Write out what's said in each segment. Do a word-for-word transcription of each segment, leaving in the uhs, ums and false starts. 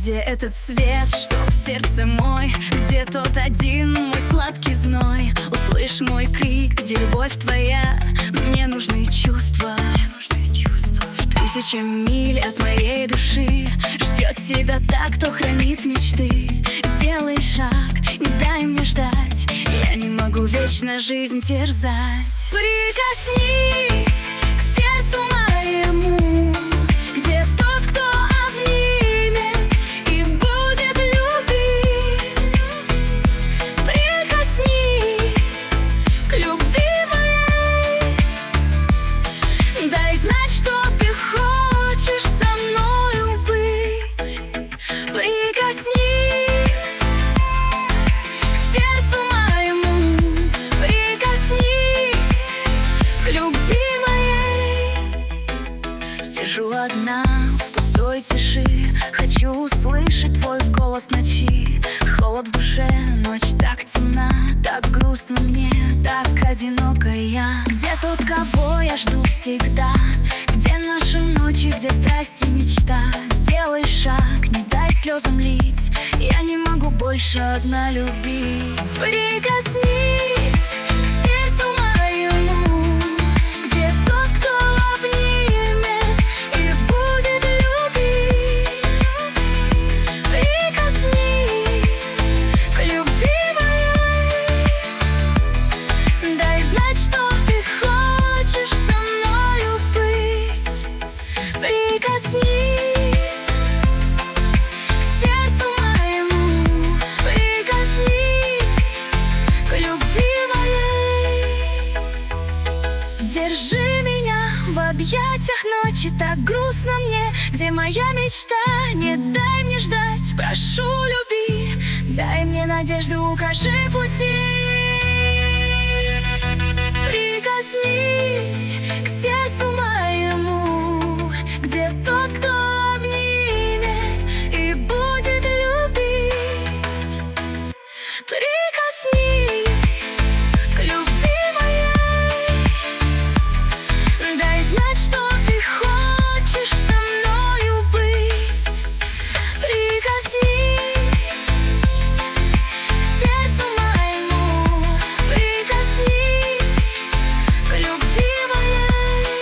Где этот свет, что в сердце мой? Где тот один мой сладкий зной? Услышь мой крик, где любовь твоя? Мне нужны чувства. В тысячи миль от моей души ждет тебя так, кто хранит мечты. Сделай шаг, не дай мне ждать, я не могу вечно жизнь терзать. Прикоснись к сердцу моему, где тот, кто обнимет и будет любить. Прикоснись к любви моей, дай знать, что ты хочешь со мною быть. Прикоснись к сердцу моему, прикоснись к любви моей. Сижу одна в пустой тиши, хочу услышать твой голос ночи. Холод в душе, ночь так темна, так грустно мне, так одинока я. Где тот, кого я жду всегда? Где наши ночи, где страсть и мечта? Сделай шаг, не дай слезам лить, я не могу больше одна любить. Прикоснись к сердцу моему, где тот, кто обнимет и будет любить. Прикоснись к любви моей, дай знать, что ты хочешь со мною быть. Прикоснись к сердцу моему, прикоснись к любви моей. Держи меня в объятиях ночи, так грустно мне, где моя мечта? Не дай мне ждать, прошу, люби, дай мне надежду, укажи пути. Прикоснись к сердцу моему, где тот, кто обнимет и будет любить. Прикоснись к любви моей, дай знать, что ты хочешь со мною быть. Прикоснись к сердцу моему, прикоснись к любви моей.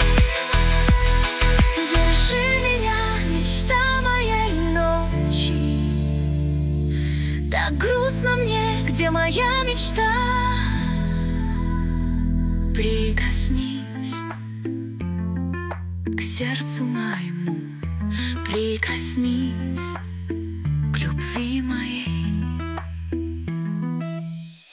Держи меня, мечта моей ночи, так грустно мне, где моя мечта? Прикоснись к сердцу моему, прикоснись